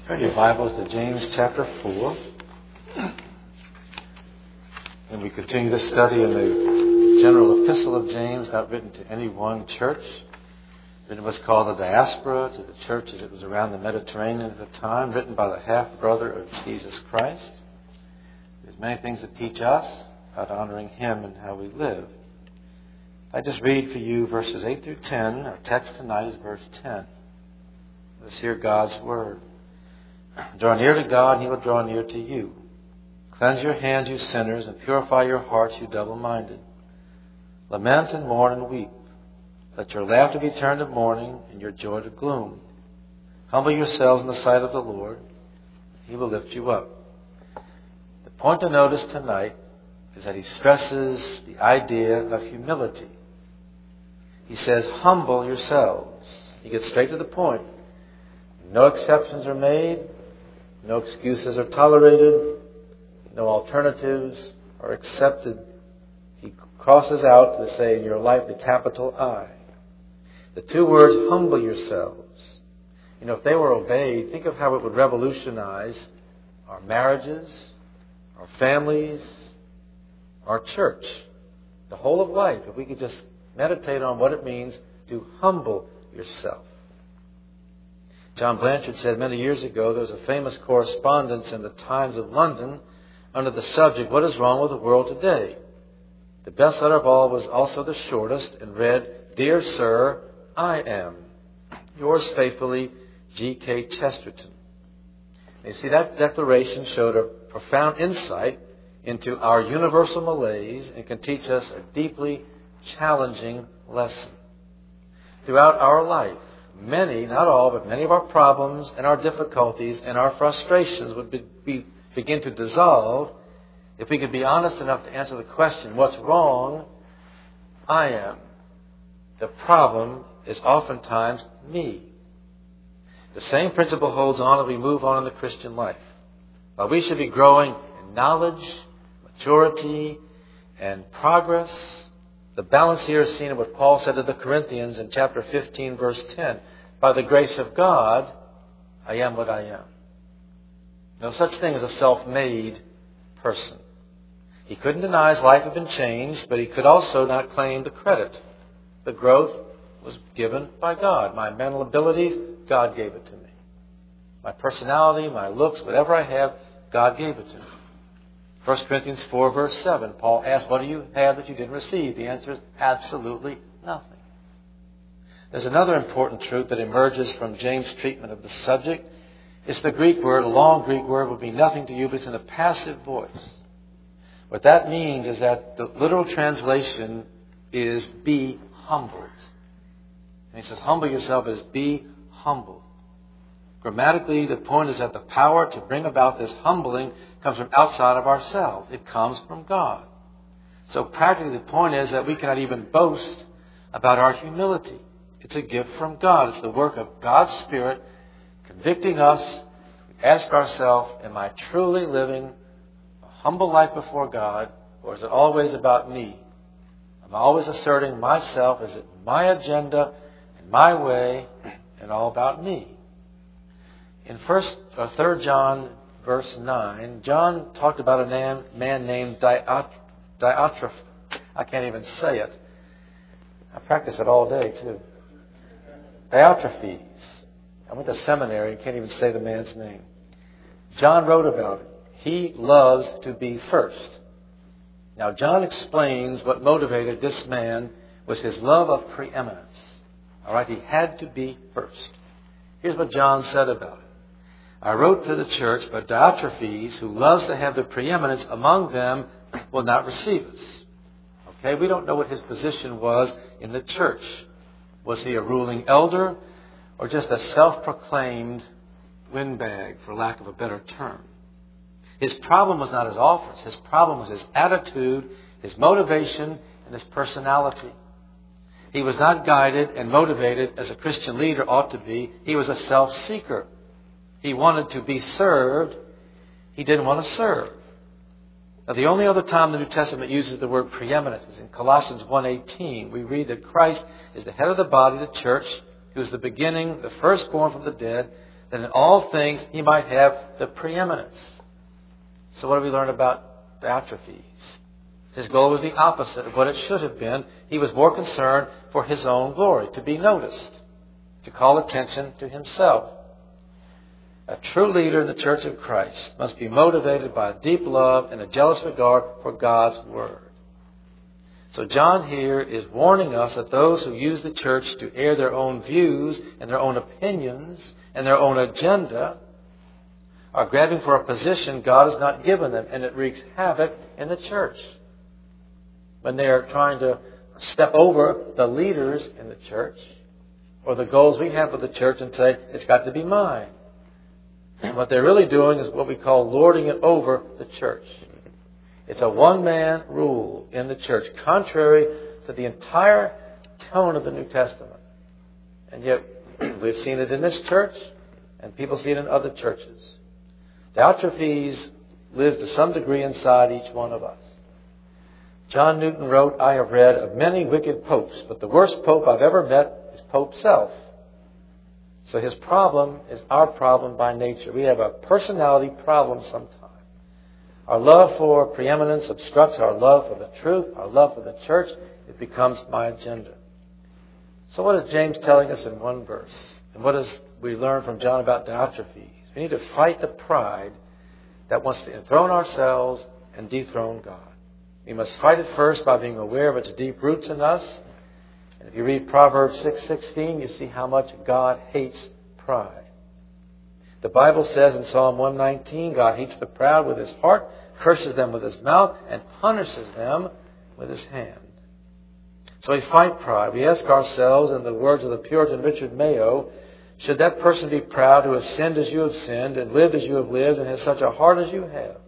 Turn your Bibles to James chapter 4. And we continue to study in the general epistle of James, not written to any one church. Written what's called the diaspora, to the churches that was around the Mediterranean at the time, written by the half-brother of Jesus Christ. There's many things that teach us about honoring Him and how we live. I just read for you verses 8 through 10. Our text tonight is verse 10. Let's hear God's Word. Draw near to God, and He will draw near to you. Cleanse your hands, you sinners, and purify your hearts, you double-minded. Lament and mourn and weep. Let your laughter be turned to mourning, and your joy to gloom. Humble yourselves in the sight of the Lord. He will lift you up. The point to notice tonight is that he stresses the idea of humility. He says, humble yourselves. He gets straight to the point. No exceptions are made. No excuses are tolerated. No alternatives are accepted. He crosses out to say in your life the capital I. The two words, humble yourselves. You know, if they were obeyed, think of how it would revolutionize our marriages, our families, our church, the whole of life. If we could just meditate on what it means to humble yourself. John Blanchard said many years ago there was a famous correspondence in the Times of London under the subject, What is Wrong with the World Today? The bestseller of all was also the shortest and read, Dear Sir, I am. Yours faithfully, G.K. Chesterton. And you see, that declaration showed a profound insight into our universal malaise and can teach us a deeply challenging lesson. Throughout our life, many, not all, but many of our problems and our difficulties and our frustrations would begin to dissolve if we could be honest enough to answer the question, what's wrong? I am. The problem is oftentimes me. The same principle holds on as we move on in the Christian life. While we should be growing in knowledge, maturity, and progress, the balance here is seen in what Paul said to the Corinthians in chapter 15, verse 10. By the grace of God, I am what I am. No such thing as a self-made person. He couldn't deny his life had been changed, but he could also not claim the credit. The growth was given by God. My mental abilities, God gave it to me. My personality, my looks, whatever I have, God gave it to me. 1 Corinthians 4, verse 7, Paul asked, what do you have that you didn't receive? The answer is absolutely nothing. There's another important truth that emerges from James' treatment of the subject. It's the Greek word, a long Greek word, will be nothing to you, but it's in a passive voice. What that means is that the literal translation is be humbled. And he says, humble yourself as be humbled. Grammatically, the point is that the power to bring about this humbling comes from outside of ourselves. It comes from God. So practically, the point is that we cannot even boast about our humility. It's a gift from God. It's the work of God's Spirit convicting us. We ask ourselves, am I truly living a humble life before God, or is it always about me? Am I always asserting myself? Is it my agenda and my way and all about me? In 3 John verse 9, John talked about a man named Diotrephes. I can't even say it. I practice it all day too. Diotrephes. I went to seminary and can't even say the man's name. John wrote about it. He loves to be first. Now John explains what motivated this man was his love of preeminence. All right, he had to be first. Here's what John said about it. I wrote to the church, but Diotrephes, who loves to have the preeminence among them, will not receive us. Okay, we don't know what his position was in the church. Was he a ruling elder or just a self-proclaimed windbag, for lack of a better term? His problem was not his office. His problem was his attitude, his motivation, and his personality. He was not guided and motivated as a Christian leader ought to be. He was a self-seeker. He wanted to be served. He didn't want to serve. Now, the only other time the New Testament uses the word preeminence is in Colossians 1:18. We read that Christ is the head of the body, the church, who is the beginning, the firstborn from the dead, that in all things he might have the preeminence. So what do we learn about Diotrephes? His goal was the opposite of what it should have been. He was more concerned for his own glory, to be noticed, to call attention to himself. A true leader in the Church of Christ must be motivated by a deep love and a jealous regard for God's Word. So John here is warning us that those who use the church to air their own views and their own opinions and their own agenda are grabbing for a position God has not given them, and it wreaks havoc in the church. When they are trying to step over the leaders in the church or the goals we have for the church and say, it's got to be mine. And what they're really doing is what we call lording it over the church. It's a one-man rule in the church, contrary to the entire tone of the New Testament. And yet, we've seen it in this church, and people see it in other churches. Diotrephes lives to some degree inside each one of us. John Newton wrote, I have read of many wicked popes, but the worst pope I've ever met is Pope Self. So his problem is our problem by nature. We have a personality problem sometimes. Our love for preeminence obstructs our love for the truth, our love for the church. It becomes my agenda. So what is James telling us in one verse? And what does we learn from John about Diotrephes? We need to fight the pride that wants to enthrone ourselves and dethrone God. We must fight it first by being aware of its deep roots in us. And if you read Proverbs 6:16, you see how much God hates pride. The Bible says in Psalm 119, God hates the proud with his heart, curses them with his mouth, and punishes them with his hand. So we fight pride. We ask ourselves, in the words of the Puritan Richard Mayo, should that person be proud who has sinned as you have sinned and lived as you have lived and has such a heart as you have?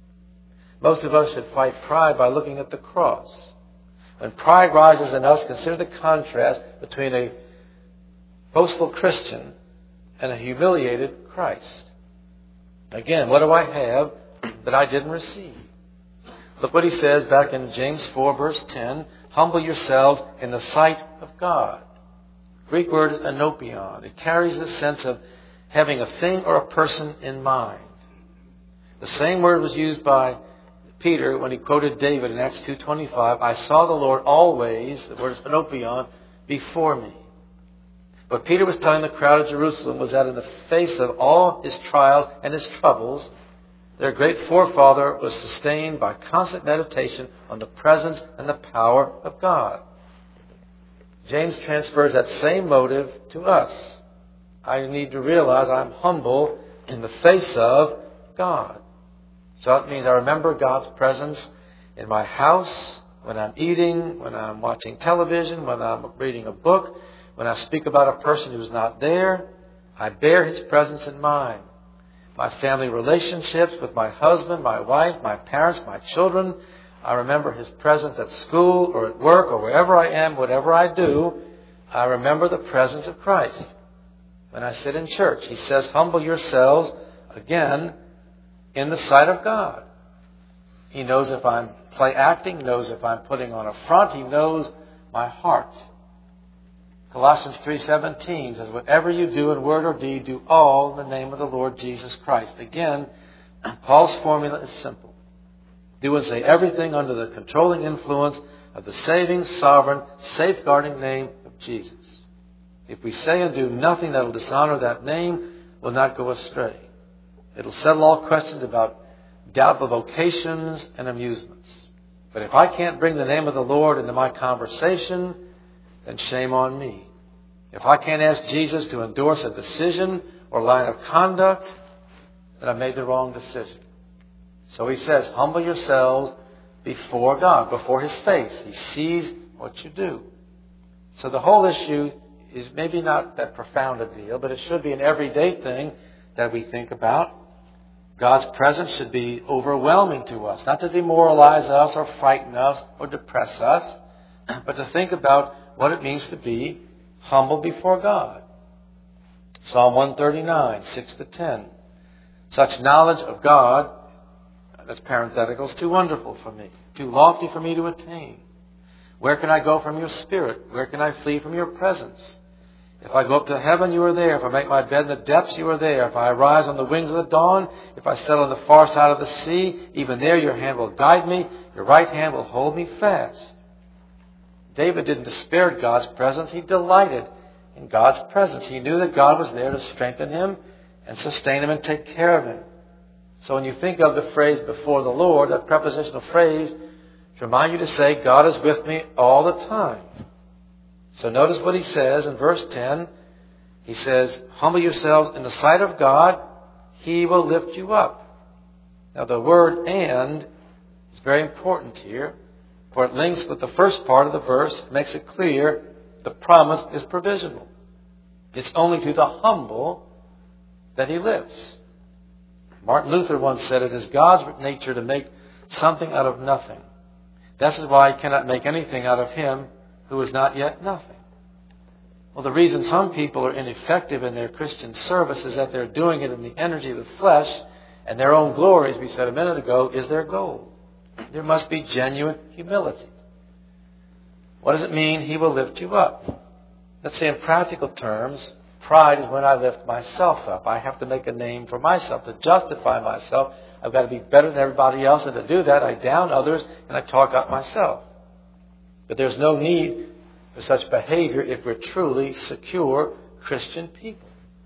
Most of us should fight pride by looking at the cross. When pride rises in us, consider the contrast between a boastful Christian and a humiliated Christ. Again, what do I have that I didn't receive? Look what he says back in James 4, verse 10. Humble yourselves in the sight of God. Greek word is anopion. It carries the sense of having a thing or a person in mind. The same word was used by Peter when he quoted David in Acts 2:25. I saw the Lord always, the word is anopion, before me. What Peter was telling the crowd of Jerusalem was that in the face of all his trials and his troubles, their great forefather was sustained by constant meditation on the presence and the power of God. James transfers that same motive to us. I need to realize I'm humble in the face of God. So that means I remember God's presence in my house, when I'm eating, when I'm watching television, when I'm reading a book. When I speak about a person who's not there, I bear his presence in mind. My family relationships with my husband, my wife, my parents, my children, I remember his presence at school or at work or wherever I am, whatever I do, I remember the presence of Christ. When I sit in church, he says, humble yourselves, again, in the sight of God. He knows if I'm play acting, knows if I'm putting on a front, he knows my heart. Colossians 3:17 says, whatever you do in word or deed, do all in the name of the Lord Jesus Christ. Again, Paul's formula is simple. Do and say everything under the controlling influence of the saving, sovereign, safeguarding name of Jesus. If we say and do nothing that will dishonor that name, we'll not go astray. It'll settle all questions about doubtful vocations and amusements. But if I can't bring the name of the Lord into my conversation, then shame on me. If I can't ask Jesus to endorse a decision or line of conduct, then I've made the wrong decision. So he says, humble yourselves before God, before his face. He sees what you do. So the whole issue is maybe not that profound a deal, but it should be an everyday thing that we think about. God's presence should be overwhelming to us, not to demoralize us or frighten us or depress us, but to think about what it means to be humble before God. Psalm 139, 6-10. Such knowledge of God, that's parenthetical, is too wonderful for me, too lofty for me to attain. Where can I go from your spirit? Where can I flee from your presence? If I go up to heaven, you are there. If I make my bed in the depths, you are there. If I arise on the wings of the dawn, if I settle on the far side of the sea, even there your hand will guide me. Your right hand will hold me fast. David didn't despair God's presence. He delighted in God's presence. He knew that God was there to strengthen him and sustain him and take care of him. So when you think of the phrase before the Lord, that prepositional phrase, to remind you to say, God is with me all the time. So notice what he says in verse 10. He says, humble yourselves in the sight of God. He will lift you up. Now the word and is very important here, for it links with the first part of the verse. It makes it clear the promise is provisional. It's only to the humble that he lifts. Martin Luther once said, it is God's nature to make something out of nothing. This is why he cannot make anything out of him who is not yet nothing. Well, the reason some people are ineffective in their Christian service is that they're doing it in the energy of the flesh, and their own glory, as we said a minute ago, is their goal. There must be genuine humility. What does it mean, he will lift you up? Let's say in practical terms, pride is when I lift myself up. I have to make a name for myself, to justify myself. I've got to be better than everybody else, and to do that, I down others and I talk up myself. But there's no need for such behavior if we're truly secure Christian people.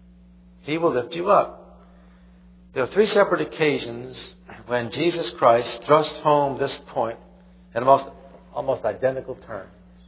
He will lift you up. There are 3 separate occasions when Jesus Christ thrust home this point in almost identical terms.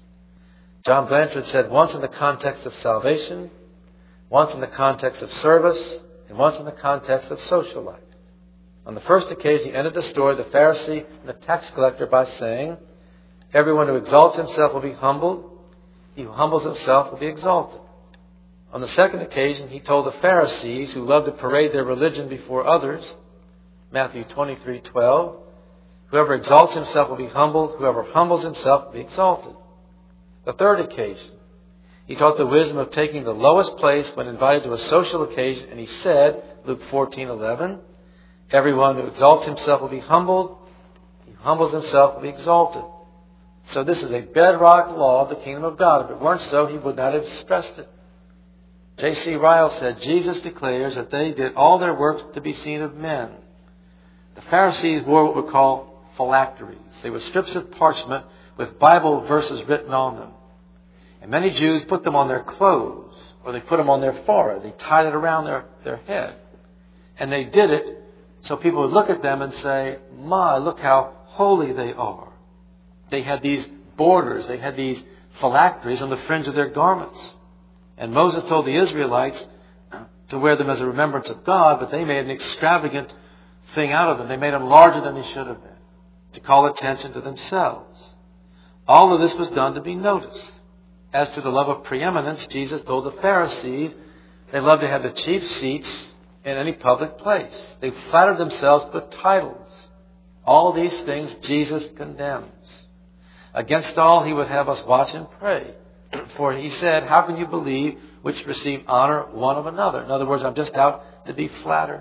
John Blanchard said, once in the context of salvation, once in the context of service, and once in the context of social life. On the first occasion, he ended the story of the Pharisee and the tax collector by saying, everyone who exalts himself will be humbled. He who humbles himself will be exalted. On the second occasion, he told the Pharisees who loved to parade their religion before others, Matthew 23:12, whoever exalts himself will be humbled. Whoever humbles himself will be exalted. The third occasion, he taught the wisdom of taking the lowest place when invited to a social occasion, and he said, Luke 14:11, everyone who exalts himself will be humbled. He who humbles himself will be exalted. So this is a bedrock law of the kingdom of God. If it weren't so, he would not have expressed it. J.C. Ryle said, Jesus declares that they did all their works to be seen of men. The Pharisees wore what we call phylacteries. They were strips of parchment with Bible verses written on them. And many Jews put them on their clothes, or they put them on their forehead. They tied it around their head. And they did it so people would look at them and say, my, look how holy they are. They had these borders, they had these phylacteries on the fringe of their garments. And Moses told the Israelites to wear them as a remembrance of God, but they made an extravagant thing out of them. They made them larger than they should have been, to call attention to themselves. All of this was done to be noticed. As to the love of preeminence, Jesus told the Pharisees they loved to have the chief seats in any public place. They flattered themselves with titles. All these things Jesus condemns. Against all, he would have us watch and pray. For he said, how can you believe which receive honor one of another? In other words, I'm just out to be flattered.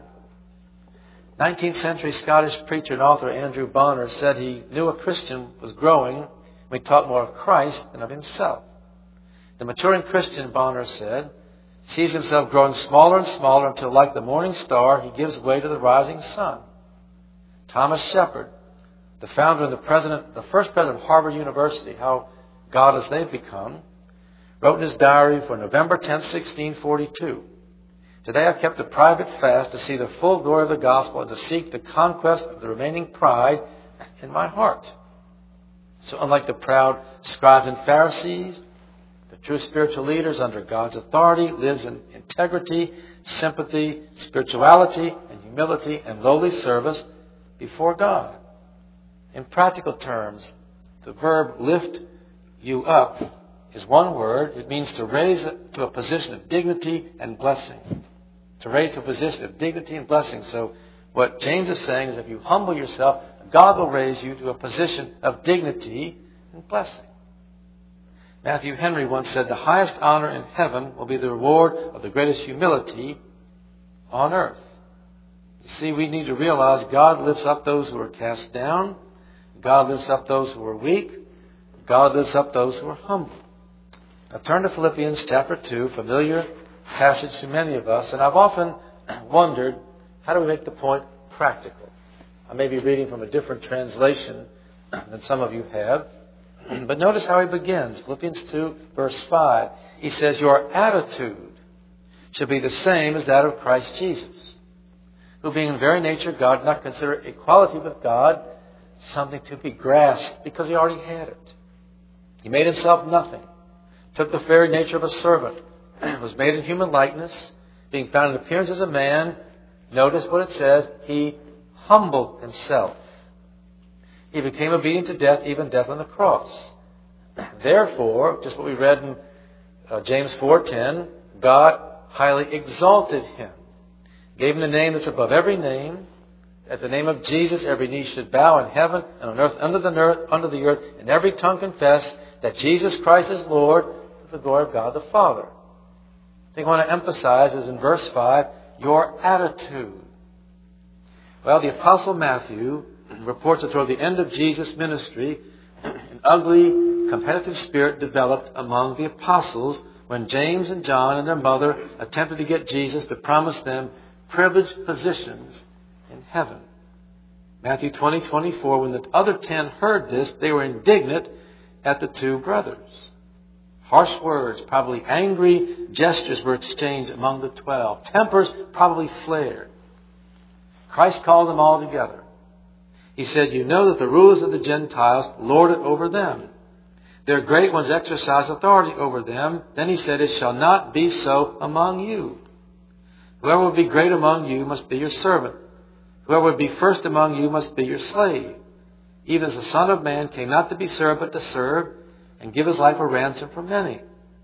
19th century Scottish preacher and author Andrew Bonner said he knew a Christian was growing when he taught more of Christ than of himself. The maturing Christian, Bonner said, sees himself growing smaller and smaller until, like the morning star, he gives way to the rising sun. Thomas Shepard, the founder and the first president of Harvard University, how godless they've become, wrote in his diary for November 10, 1642, today I've kept a private fast to see the full glory of the gospel and to seek the conquest of the remaining pride in my heart. So unlike the proud scribes and Pharisees, the true spiritual leaders under God's authority lives in integrity, sympathy, spirituality, and humility and lowly service before God. In practical terms, the verb lift you up is one word. It means to raise to a position of dignity and blessing. To raise to a position of dignity and blessing. So what James is saying is if you humble yourself, God will raise you to a position of dignity and blessing. Matthew Henry once said, the highest honor in heaven will be the reward of the greatest humility on earth. You see, we need to realize God lifts up those who are cast down. God lifts up those who are weak. God lifts up those who are humble. Now turn to Philippians chapter 2, familiar passage to many of us. And I've often wondered, how do we make the point practical? I may be reading from a different translation than some of you have. But notice how he begins. Philippians 2, verse 5. He says, your attitude should be the same as that of Christ Jesus, who being in very nature God did not consider equality with God something to be grasped, because he already had it. He made himself nothing, took the very nature of a servant, was made in human likeness, being found in appearance as a man. Notice what it says, he humbled himself. He became obedient to death, even death on the cross. Therefore, just what we read in James 4:10, God highly exalted him, gave him the name that's above every name. At the name of Jesus, every knee should bow in heaven and on earth, under the earth, and every tongue confess that Jesus Christ is Lord, to the glory of God the Father. The thing I want to emphasize is in verse 5, your attitude. Well, the Apostle Matthew reports that toward the end of Jesus' ministry, an ugly, competitive spirit developed among the apostles when James and John and their mother attempted to get Jesus to promise them privileged positions in heaven. Matthew 20:24, when the other 10 heard this, they were indignant at the two brothers. Harsh words, probably angry gestures were exchanged among the 12. Tempers probably flared. Christ called them all together. He said, you know that the rulers of the Gentiles lord it over them. Their great ones exercise authority over them. Then he said, it shall not be so among you. Whoever would be great among you must be your servant. Whoever would be first among you must be your slave. Even as the Son of Man came not to be served, but to serve, and give his life a ransom for many.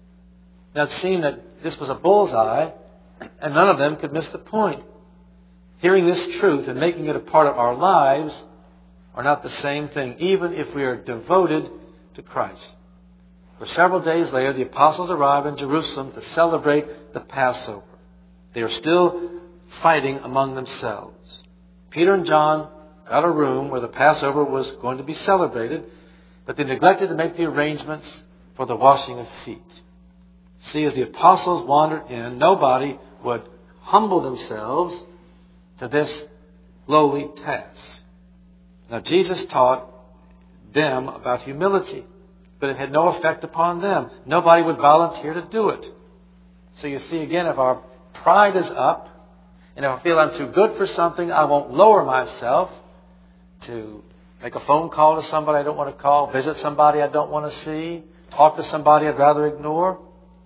Now it seemed that this was a bullseye, and none of them could miss the point. Hearing this truth and making it a part of our lives are not the same thing, even if we are devoted to Christ. For several days later, the apostles arrived in Jerusalem to celebrate the Passover. They are still fighting among themselves. Peter and John got a room where the Passover was going to be celebrated, but they neglected to make the arrangements for the washing of feet. See, as the apostles wandered in, nobody would humble themselves to this lowly task. Now, Jesus taught them about humility, but it had no effect upon them. Nobody would volunteer to do it. So you see, again, if our pride is up, and if I feel I'm too good for something, I won't lower myself to make a phone call to somebody I don't want to call, visit somebody I don't want to see, talk to somebody I'd rather ignore.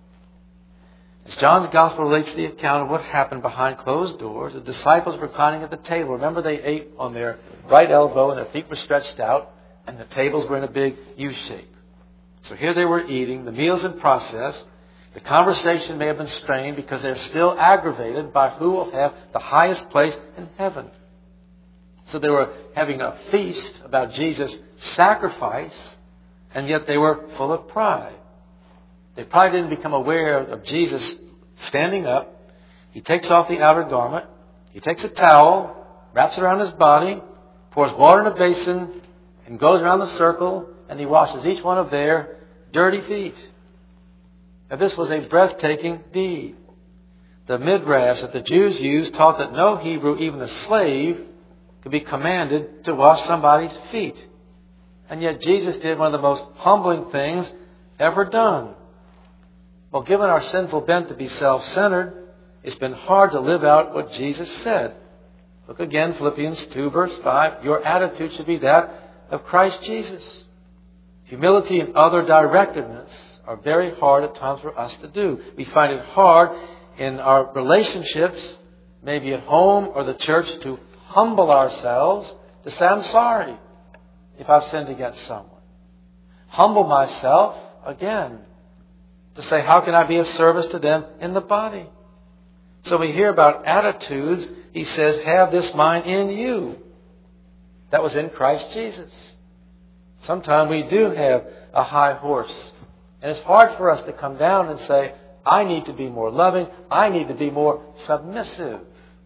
As John's Gospel relates the account of what happened behind closed doors, the disciples were reclining at the table. Remember, they ate on their right elbow and their feet were stretched out, and the tables were in a big U shape. So here they were eating, the meal's in process. The conversation may have been strained because they're still aggravated by who will have the highest place in heaven. So they were having a feast about Jesus' sacrifice, and yet they were full of pride. They probably didn't become aware of Jesus standing up. He takes off the outer garment. He takes a towel, wraps it around his body, pours water in a basin, and goes around the circle, and he washes each one of their dirty feet. Now, this was a breathtaking deed. The midrash that the Jews used taught that no Hebrew, even a slave, could be commanded to wash somebody's feet. And yet Jesus did one of the most humbling things ever done. Well, given our sinful bent to be self-centered, it's been hard to live out what Jesus said. Look again, Philippians 2, verse 5. Your attitude should be that of Christ Jesus. Humility and other directedness are very hard at times for us to do. We find it hard in our relationships, maybe at home or the church, to humble ourselves, to say, I'm sorry if I've sinned against someone. Humble myself, again, to say, how can I be of service to them in the body? So we hear about attitudes. He says, have this mind in you. That was in Christ Jesus. Sometimes we do have a high horse. And it's hard for us to come down and say, I need to be more loving. I need to be more submissive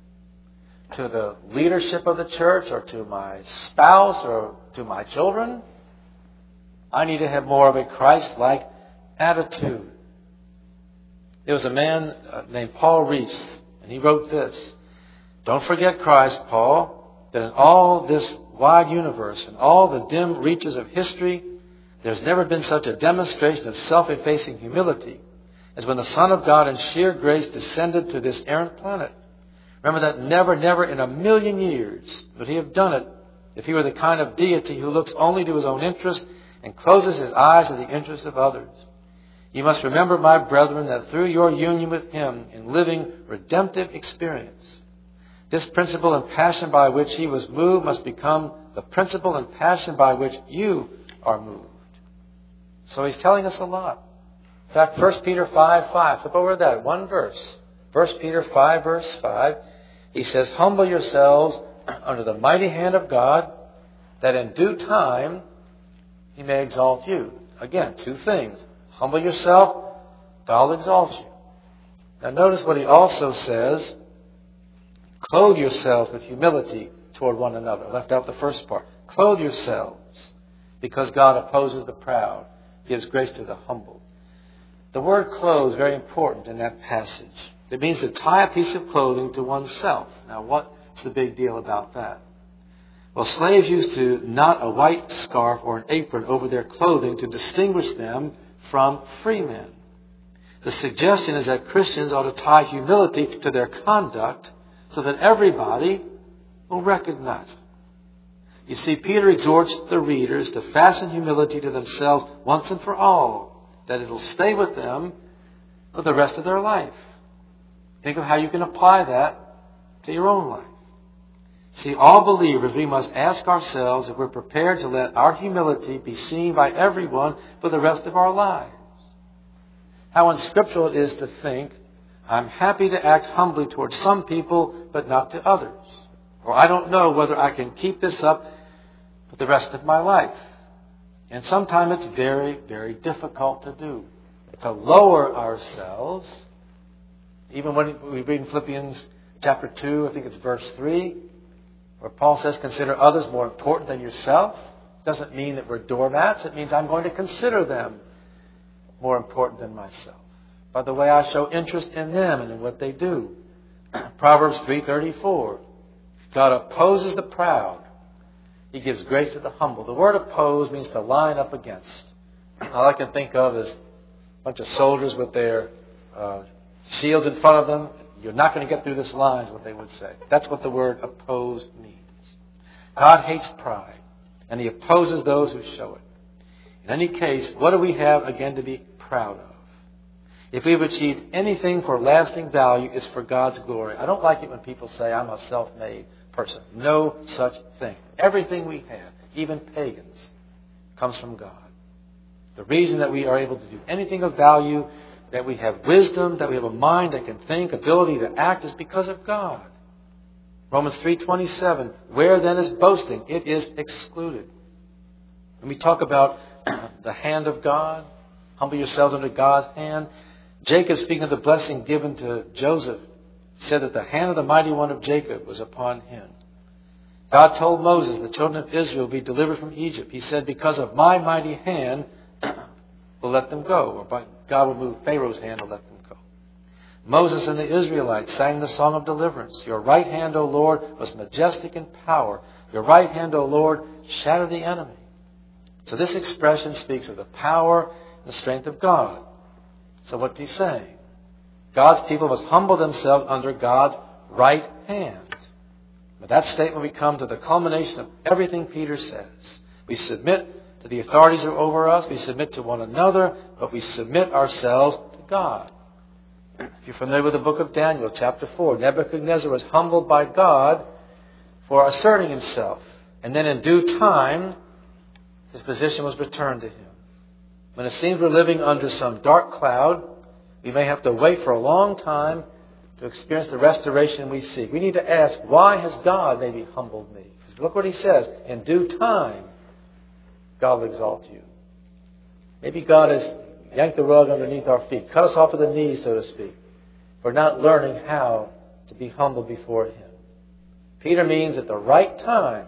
to the leadership of the church or to my spouse or to my children. I need to have more of a Christ-like attitude. There was a man named Paul Reese, and he wrote this: "Don't forget Christ, Paul, that in all this wide universe and all the dim reaches of history, there's never been such a demonstration of self-effacing humility as when the Son of God in sheer grace descended to this errant planet. Remember that never in a million years would he have done it if he were the kind of deity who looks only to his own interest and closes his eyes to the interest of others. You must remember, my brethren, that through your union with him in living redemptive experience, this principle and passion by which he was moved must become the principle and passion by which you are moved." So he's telling us a lot. In fact, 1 Peter 5:5, flip over that, one verse. 1 Peter 5, verse 5, he says, "Humble yourselves under the mighty hand of God, that in due time he may exalt you." Again, two things. Humble yourself, God will exalt you. Now notice what he also says: clothe yourselves with humility toward one another. I left out the first part. Clothe yourselves, because God opposes the proud, gives grace to the humble. The word clothe is very important in that passage. It means to tie a piece of clothing to oneself. Now, what's the big deal about that? Well, slaves used to knot a white scarf or an apron over their clothing to distinguish them from free men. The suggestion is that Christians ought to tie humility to their conduct so that everybody will recognize it. You see, Peter exhorts the readers to fasten humility to themselves once and for all, that it'll stay with them for the rest of their life. Think of how you can apply that to your own life. See, all believers, we must ask ourselves if we're prepared to let our humility be seen by everyone for the rest of our lives. How unscriptural it is to think, I'm happy to act humbly towards some people, but not to others. Or I don't know whether I can keep this up for the rest of my life. And sometimes it's very, very difficult to do. To lower ourselves. Even when we read in Philippians chapter 2, I think it's verse 3, where Paul says, consider others more important than yourself. Doesn't mean that we're doormats. It means I'm going to consider them more important than myself, by the way I show interest in them and in what they do. Proverbs 3:34. God opposes the proud. He gives grace to the humble. The word oppose means to line up against. All I can think of is a bunch of soldiers with their shields in front of them. You're not going to get through this line, is what they would say. That's what the word oppose means. God hates pride, and he opposes those who show it. In any case, what do we have, again, to be proud of? If we've achieved anything for lasting value, it's for God's glory. I don't like it when people say, I'm a self-made person. No such thing. Everything we have, even pagans, comes from God. The reason that we are able to do anything of value, that we have wisdom, that we have a mind that can think, ability to act, is because of God. Romans 3:27, where then is boasting? It is excluded. When we talk about the hand of God, humble yourselves under God's hand. Jacob, speaking of the blessing given to Joseph, said that the hand of the mighty one of Jacob was upon him. God told Moses the children of Israel would be delivered from Egypt. He said, because of my mighty hand, we'll let them go. Or God will move Pharaoh's hand and let them go. Moses and the Israelites sang the song of deliverance. Your right hand, O Lord, was majestic in power. Your right hand, O Lord, shattered the enemy. So this expression speaks of the power and the strength of God. So what's he saying? God's people must humble themselves under God's right hand. With that statement, we come to the culmination of everything Peter says. We submit to the authorities who are over us. We submit to one another, but we submit ourselves to God. If you're familiar with the book of Daniel, chapter 4, Nebuchadnezzar was humbled by God for asserting himself. And then in due time, his position was returned to him. When it seems we're living under some dark cloud, we may have to wait for a long time to experience the restoration we seek. We need to ask, why has God maybe humbled me? Because look what he says. In due time, God will exalt you. Maybe God has yanked the rug underneath our feet, cut us off at the knees, so to speak, for not learning how to be humble before him. Peter means at the right time,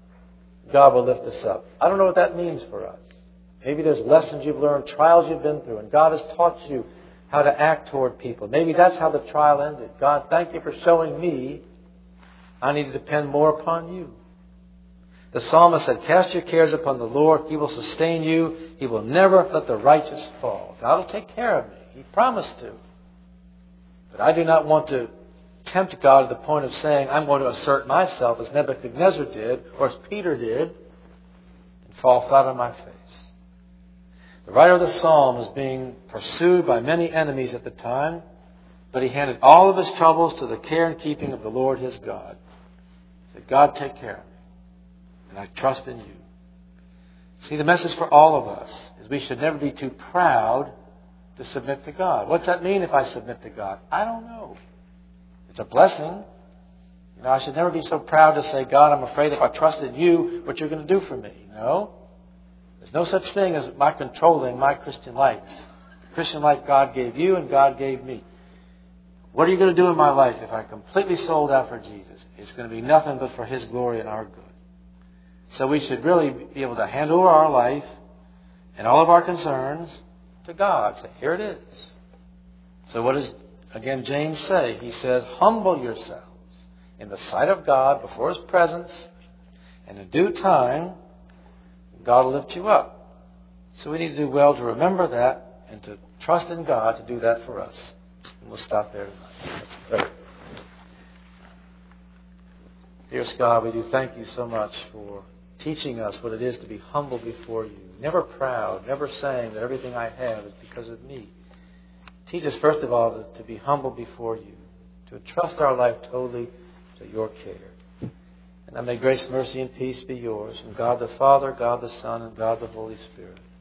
God will lift us up. I don't know what that means for us. Maybe there's lessons you've learned, trials you've been through, and God has taught you how to act toward people. Maybe that's how the trial ended. God, thank you for showing me I need to depend more upon you. The psalmist said, cast your cares upon the Lord. He will sustain you. He will never let the righteous fall. God will take care of me. He promised to. But I do not want to tempt God to the point of saying, I'm going to assert myself as Nebuchadnezzar did, or as Peter did, and fall flat on my face. The writer of the psalm was being pursued by many enemies at the time, but he handed all of his troubles to the care and keeping of the Lord his God. He said, God, take care of me, and I trust in you. See, the message for all of us is we should never be too proud to submit to God. What's that mean if I submit to God? I don't know. It's a blessing. I should never be so proud to say, God, I'm afraid if I trust in you, what you're going to do for me. No. There's no such thing as my controlling my Christian life. The Christian life God gave you and God gave me. What are you going to do in my life if I completely sold out for Jesus? It's going to be nothing but for His glory and our good. So we should really be able to hand over our life and all of our concerns to God. Say, here it is. So what does, again, James say? He says, humble yourselves in the sight of God before His presence, and in due time, God will lift you up. So we need to do well to remember that and to trust in God to do that for us. And we'll stop there tonight. Let's pray. Dearest God, we do thank you so much for teaching us what it is to be humble before you. Never proud, never saying that everything I have is because of me. Teach us, first of all, to be humble before you, to entrust our life totally to your care. And may grace, mercy, and peace be yours from God the Father, God the Son, and God the Holy Spirit.